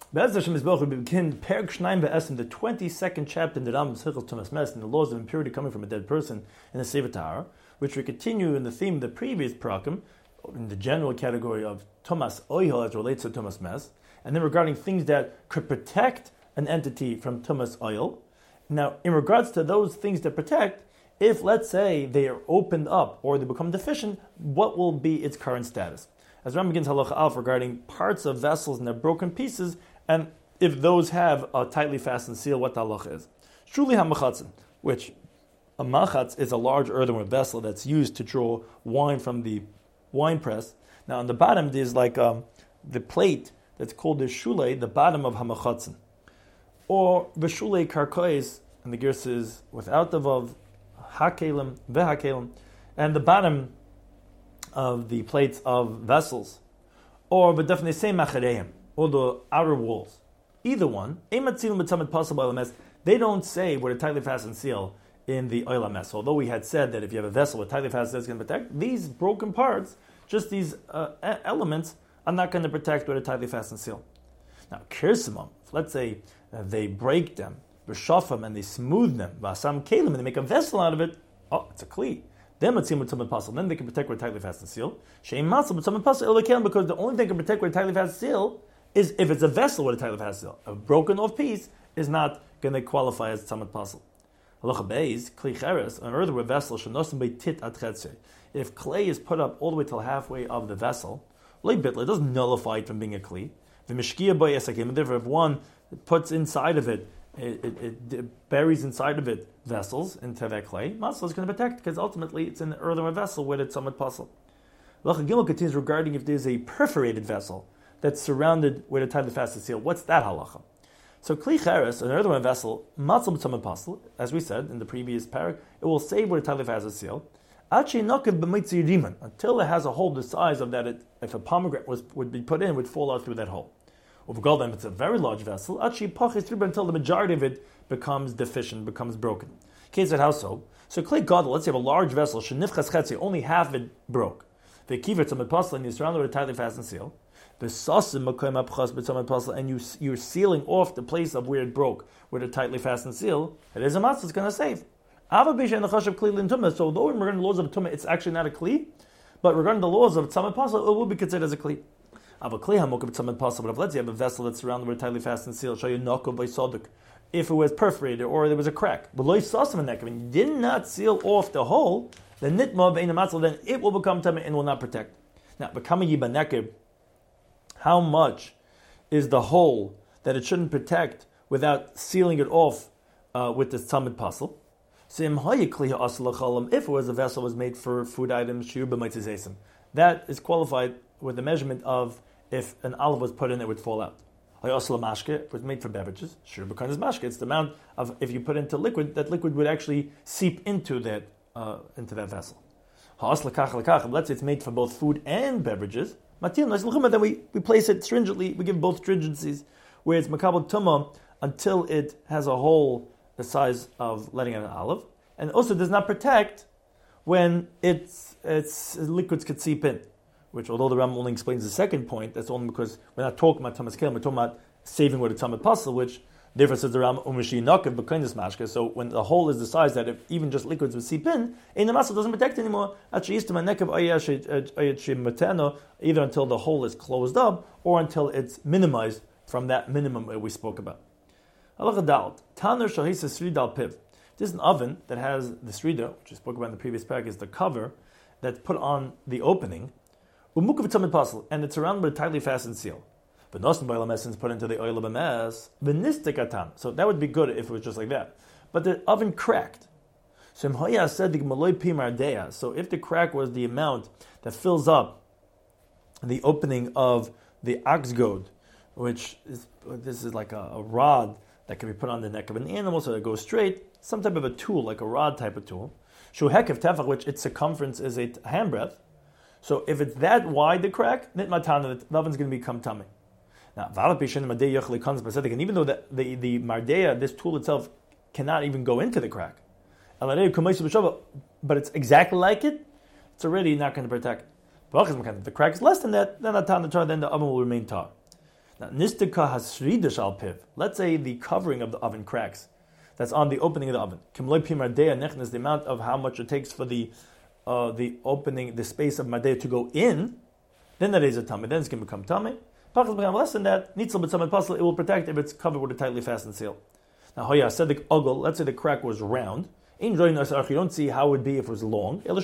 Be'ez Hashem Yisborach, we begin Perek Shnayim Be'esim, the 22nd chapter in the Rambam's Hilchos Tumas Mes, and the laws of impurity coming from a dead person in the Sefer Tahara, which we continue in the theme of the previous Parakim, in the general category of Tumas Oihel as relates to Tumas Mes, and then regarding things that could protect an entity from Tumas Oil. Now, in regards to those things that protect, if, let's say, they are opened up or they become deficient, what will be its current status? As Rambam begins Halacha Aleph regarding parts of vessels and their broken pieces, and if those have a tightly fastened seal, what the halacha is. Shuli hamachatzin, which a machatz is a large earthenware vessel that's used to draw wine from the wine press. Now on the bottom there's like the plate that's called the shulei, the bottom of hamachatzin. Or v'shulei karkois, and the girs is without the vav, hakelim, vehakelim, and the bottom of the plates of vessels. Or but definitely say machareim, or the outer walls. Either one, they don't say with a tightly fastened seal in the oil hames. Although we had said that if you have a vessel with tightly fastened seal, it's going to protect, these broken parts, just these elements, are not going to protect with a tightly fastened seal. Now, kirsimam, let's say they break them, b'shafam, and they smooth them, v'asam kelim, and they make a vessel out of it, it's a kli. Then they can protect with a tightly fastened seal. Because the only thing that can protect with a tightly fastened seal is if it's a vessel with a tightly fastened seal. A broken off piece is not going to qualify as tzamad pasel. Halacha beis, kli cheres, an earthenware vessel should nosen by tit at chetze. If clay is put up all the way till halfway of the vessel, it doesn't nullify it from being a kli. The mishkia by esakim, therefore if one puts inside of it, it buries inside of it vessels into that clay, masel is going to protect because ultimately it's an earthenware vessel with its tzamad pasel. Halacha gimel continues regarding if there's a perforated vessel that's surrounded with a tightly fastened seal. What's that halacha? So kli cheres, an earthenware vessel, matzal b'tzamad pasel, as we said in the previous parak, it will save with a tightly fastened seal, until it has a hole the size of that. If a pomegranate would be put in, it would fall out through that hole. If it's a very large vessel, until the majority of it becomes deficient, becomes broken. Case at how so? So kli gadol, let's say you have a large vessel, shenifchas chetzi, only half it broke. The kiver tzamad pasel, and you surround it with a tightly fastened seal. And you're sealing off the place of where it broke with a tightly fastened seal, it is a matzah, it's going to save. So although regarding the laws of tumah, it's actually not a kli, but regarding the laws of tzamad pasel, it will be considered as a kli. But if let's say you have a vessel that's surrounded with a tightly fastened seal, if it was perforated or there was a crack, but you did not seal off the hole, then then it will become tumah and will not protect. Now, how much is the hole that it shouldn't protect without sealing it off with this tzamid pasel? If it was a vessel was made for food items, that is qualified with the measurement of if an olive was put in, it would fall out. If it was made for beverages, it's the amount of, if you put into liquid, that liquid would actually seep into that vessel. Let's say it's made for both food and beverages, then we place it stringently, we give both stringencies, where it's makabel tumah until it has a hole the size of letting out an olive, and also does not protect when its liquids could seep in. Which, although the Rambam only explains the second point, that's only because we're not talking about tamas kelim, we're talking about saving with a tzamid pasel, which therefore says the Rambam u'mishi nakav b'kainis mashke. So when the hole is the size that if even just liquids would seep in the masel doesn't protect anymore. Either until the hole is closed up or until it's minimized from that minimum that we spoke about. This is an oven that has the srida, which we spoke about in the previous parak, is the cover that's put on the opening. And it's surrounded with a tightly fastened seal. But nosen by is put into the oil of a mess. So that would be good if it was just like that. But the oven cracked. So if the crack was the amount that fills up the opening of the ox goad, which is like a rod that can be put on the neck of an animal so that it goes straight, some type of a tool, like a rod type of tool, which its circumference is a handbreadth. So if it's that wide, the crack, the oven's going to become tummy. Now, and even though the mardea, this tool itself, cannot even go into the crack, but it's exactly like it, it's already not going to protect. If the crack is less than that, then the oven will remain tar. Now, nistika hasridish al piv. Let's say the covering of the oven cracks. That's on the opening of the oven. Kimloi pi mardea nechnes, the amount of how much it takes for the opening, the space of mardea to go in, then that is a tummy. Then it's going to become tummy. Pachas become less than that. Nitzel b'tzamid pasel, it will protect if it's covered with a tightly fastened seal. Now, hoya sedik ogel. Let's say the crack was round. You don't see how it would be if it was long. You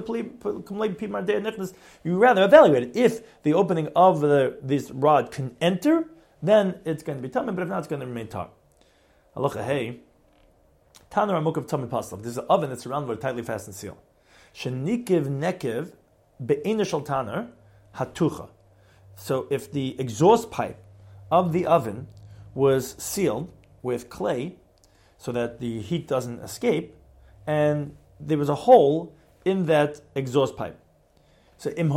rather evaluate it. If the opening of this rod can enter, then it's going to be tummy, but if not, it's going to remain tar. Halacha hey, taner amuk of tummy paslav. This is an oven that's surrounded with a tightly fastened seal. Shenikiv nekiv be'inishal taner hatucha. So if the exhaust pipe of the oven was sealed with clay, so that the heat doesn't escape, and there was a hole in that exhaust pipe. So if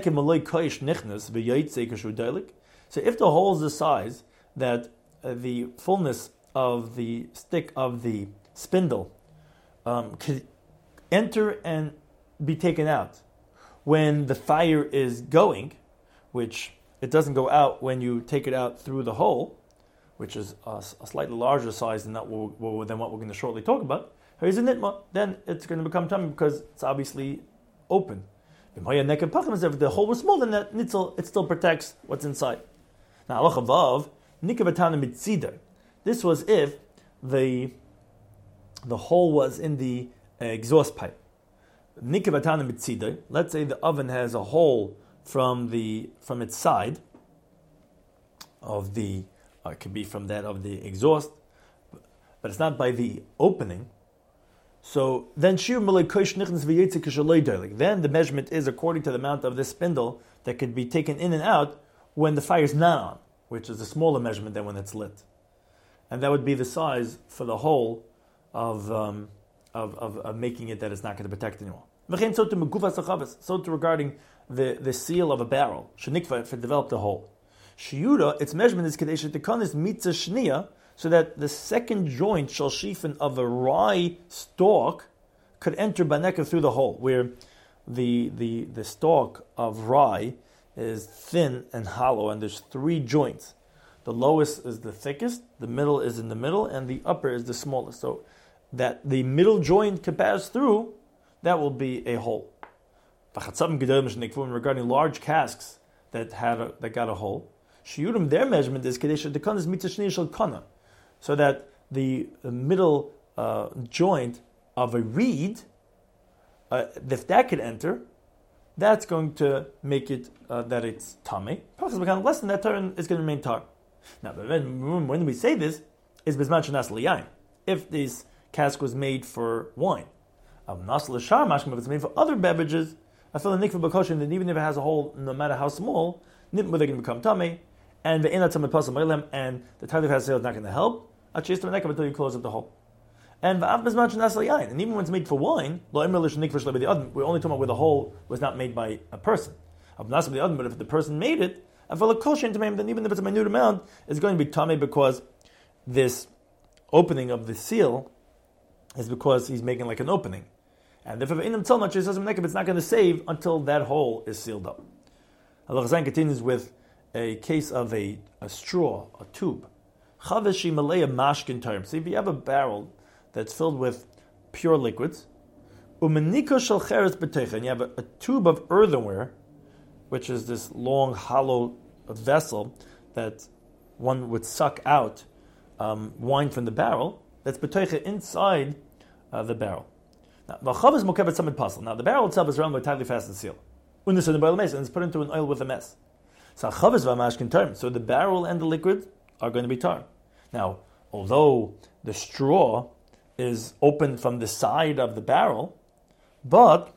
the hole is the size that the fullness of the stick of the spindle could enter and be taken out when the fire is going, which it doesn't go out when you take it out through the hole, which is a slightly larger size than what we're going to shortly talk about, then it's going to become tummy because it's obviously open. If the hole was small, then that nitzel, it still protects what's inside. Now, halacha vav, nikavatana mitzider. This was if the hole was in the exhaust pipe. Nikavatana mitzider. Let's say the oven has a hole from its side of the. It could be from that of the exhaust, but it's not by the opening. So then then the measurement is according to the amount of this spindle that could be taken in and out when the fire is not on, which is a smaller measurement than when it's lit. And that would be the size for the hole of making it that it's not going to protect anymore. So to regarding the seal of a barrel, shenikva, if it developed a hole. Shiura, its measurement is kadesha tekanis mitzah shnia, so that the second joint shall shefen of a rye stalk could enter baneka through the hole, where the stalk of rye is thin and hollow, and there's three joints. The lowest is the thickest, the middle is in the middle, and the upper is the smallest. So that the middle joint can pass through, that will be a hole. Regarding large casks that got a hole, shiurim, their measurement is kadesha dekanas mitzah shnia shel kana, so that the middle joint of a reed, if that could enter, that's going to make it that it's tamei. Less than that turn is going to remain tar. Now, when we say this, is bisman shenas liyayin. If this cask was made for wine, if it's made for other beverages, I feel the nikva b'kosher, that even if it has a hole, no matter how small, they're going to become tamei, and the tightly fastened seal is not going to help until you close up the hole. And even when it's made for wine, we're only talking about where the hole was not made by a person. But if the person made it, I feel a kosher into then even if it's a minute amount, it's going to be tamei because this opening of the seal is because he's making like an opening. And if it's not going to save until that hole is sealed up. Allah Chazan continues with a case of a straw, a tube. Chaveshi malaya mashkin term. So if you have a barrel that's filled with pure liquids, umeniko shel cheres b'teicha, and you have a tube of earthenware, which is this long, hollow vessel that one would suck out wine from the barrel, that's b'teicha inside the barrel. Now, the barrel itself is surrounded by a tightly fastened seal. And it's put into an oil with a mess. So the barrel and the liquid are going to be tar. Now, although the straw is open from the side of the barrel, but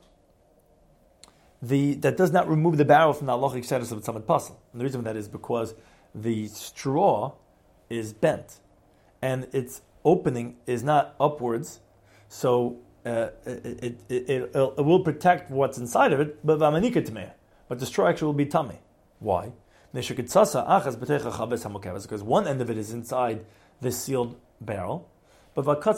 that does not remove the barrel from the halachic status of tzamid pasel. And the reason for that is because the straw is bent, and its opening is not upwards, so it will protect what's inside of it, but the straw actually will be tamei. Why? Because one end of it is inside this sealed barrel, but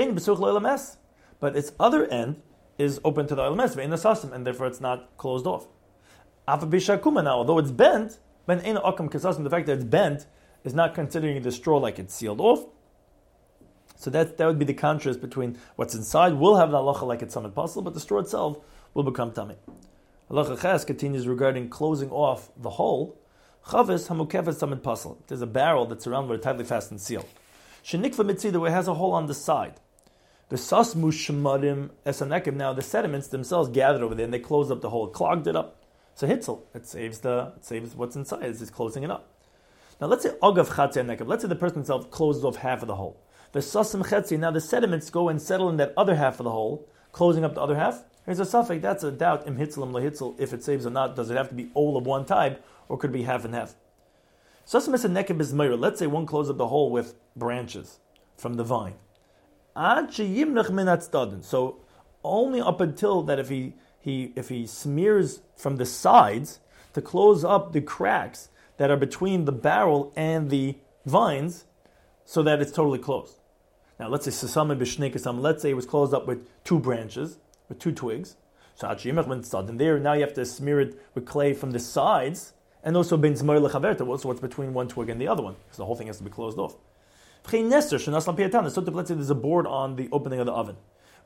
its other end is open to the oil mess, and therefore it's not closed off. Although it's bent, But in Akam Kasasim, the fact that it's bent is not considering the straw like it's sealed off. So that would be the contrast between what's inside will have the halacha like it's Samad Pasal, but the straw itself will become Tami. Halacha Ches continues regarding closing off the hole. Chavis hamukefes Samad Pasal. There's a barrel that's surrounded with a tightly fastened seal. Shenikva mitzida, where it has a hole on the side. The sasmu shemarim esanekim. Now the sediments themselves gathered over there and they closed up the hole, clogged it up. So hitzel, it saves what's inside. It's closing it up. Now let's say agav chatzi nekev. Let's say the person himself closed off half of the hole. The sasim chetzi. Now the sediments go and settle in that other half of the hole, closing up the other half. There's a suffix. That's a doubt. Im hitzel im lahitzel. If it saves or not, does it have to be all of one type, or could it be half and half? Sasim esanekev is meir. Let's say one closed up the hole with branches from the vine. So only up until that, if he smears from the sides to close up the cracks that are between the barrel and the vines, so that it's totally closed. Now let's say let's say it was closed up with two branches, with two twigs. So there now you have to smear it with clay from the sides, and also also what's between one twig and the other one, because the whole thing has to be closed off. So let's say there's a board on the opening of the oven.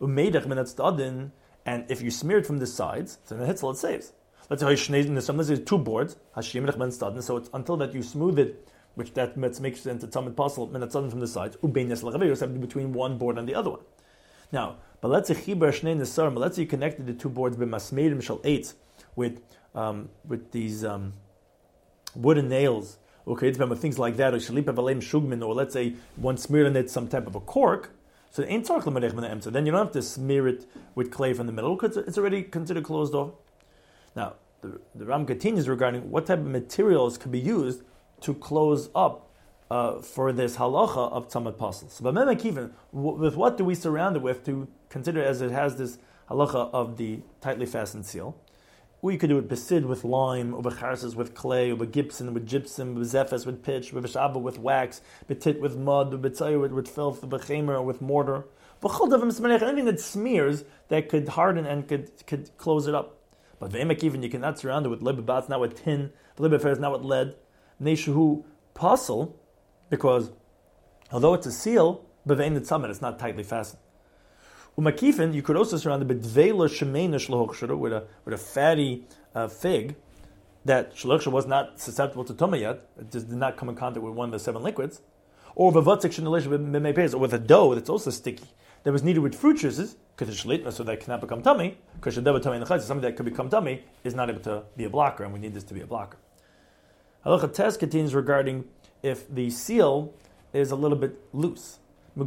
And if you smear it from the sides, then the hitzel it saves. Let's say two boards. So it's until that you smooth it, which that makes it into tzamid pasal from the sides. You have to be between one board and the other one. Now, but let's say you connected the two boards with these wooden nails. Okay, things like that, or let's say one smeared on it some type of a cork, so then you don't have to smear it with clay from the middle, because it's already considered closed off. Now, the Ram continues regarding what type of materials could be used to close up for this halacha of tzamad pasal. So, but with what do we surround it with to consider as it has this halacha of the tightly fastened seal? We could do it besid with lime, or becharses with clay, or begipsin with gypsum, bezephes with pitch, beshaba with wax, betit with mud, betzayir with filth, bechemer with mortar. Anything that smears that could harden and could close it up. But even you cannot surround it with libabat, not with tin, libafer is not with lead. Neshuhu pasal, because although it's a seal, bevein the tzamid, it's not tightly fastened. Umakifin, you could also surround it with dveila shemeina shlohochshura, with a fatty fig that shlohochshura was not susceptible to tumah yet. It just did not come in contact with one of the seven liquids. Or v'vatzik shenalish b'mei, or with a dough that's also sticky that was kneaded with fruit juices, because it's shlitma, so that cannot become tummy. Because shadeva tummy in the chayz, something that could become tummy is not able to be a blocker, and we need this to be a blocker. Halacha Tes continues regarding if the seal is a little bit loose. If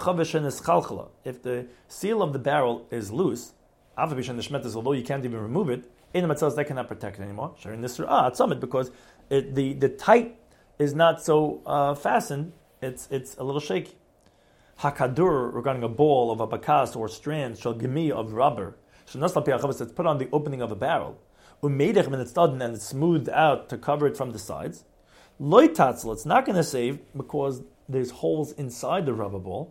the seal of the barrel is loose, although you can't even remove it, that cannot protect it anymore. Because the tight is not so fastened, it's a little shaky. Hakadur, regarding a ball of a bakas or strands, shall gimi of rubber, that's put on the opening of a barrel, and it's smoothed out to cover it from the sides. Loitatzel, it's not going to save because there's holes inside the rubber ball.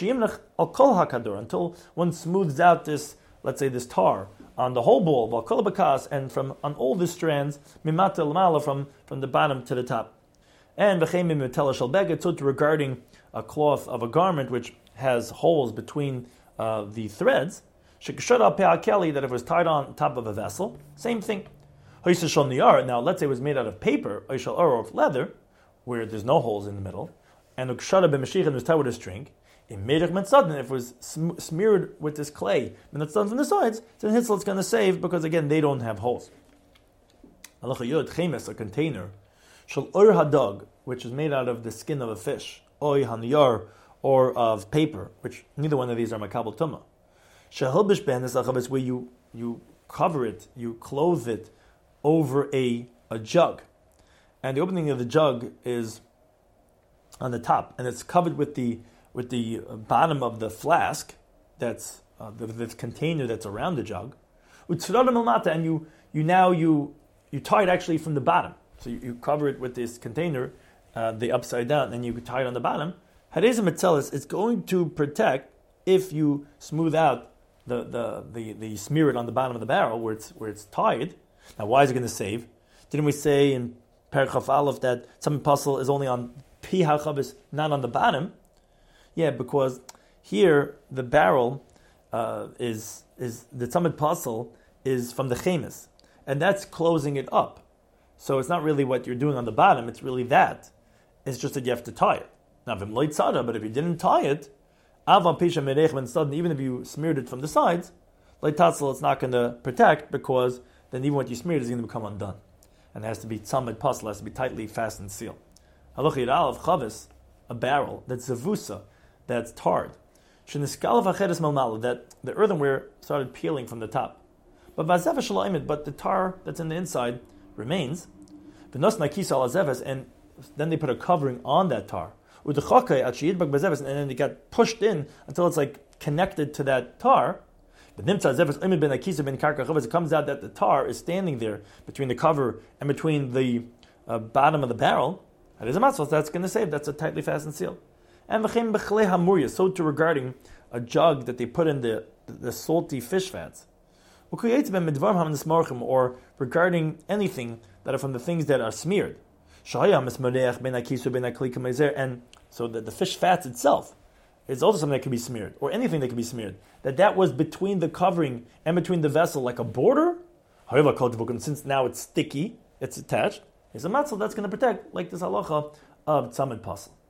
Until one smooths out this, let's say this tar on the whole ball, and on all the strands, from the bottom to the top. And regarding a cloth of a garment which has holes between the threads, that if it was tied on top of a vessel, same thing. Now, let's say it was made out of paper, or of leather, where there's no holes in the middle, and was tied with a string. If it was smeared with this clay, and it's done from the sides, then Hitzel is going to save, because again, they don't have holes. A container, which is made out of the skin of a fish, or of paper, which neither one of these are makabel tumah. Is where you cover it, you clothe it over a jug, and the opening of the jug is on the top, and it's covered with the bottom of the flask, that's the container that's around the jug. And you tie it actually from the bottom, so you cover it with this container, the upside down, and you tie it on the bottom. Hadezim Metzelis, it's going to protect if you smooth out the smear it on the bottom of the barrel where it's tied. Now, why is it going to save? Didn't we say in Perchaf Aleph that Tzamid Puzzle is only on Pi HaChavis, not on the bottom. Yeah, because here the barrel is the Tzamid Puzzle is from the Chemis, and that's closing it up. So it's not really what you're doing on the bottom, it's really that. It's just that you have to tie it. Now, but if you didn't tie it, even if you smeared it from the sides, it's not going to protect, because then even what you smeared is going to become undone. And it has to be tzamid pasel, has to be tightly fastened sealed. Halachah Yid'Alef chavis, a barrel that's zavusa, that's tarred. That the earthenware started peeling from the top. But the tar that's in the inside remains. And then they put a covering on that tar. And then it got pushed in until it's like connected to that tar. It comes out that the tar is standing there between the cover and between the bottom of the barrel. That is a matzah, that's going to save. That's a tightly fastened seal. And so too regarding a jug that they put in the salty fish fats. Or regarding anything that are from the things that are smeared. And so that the fish fats itself is also something that can be smeared, or anything that can be smeared. That was between the covering and between the vessel, like a border. Since now it's sticky, it's attached. It's a matzah that's going to protect, like this halacha of tzamid pasel.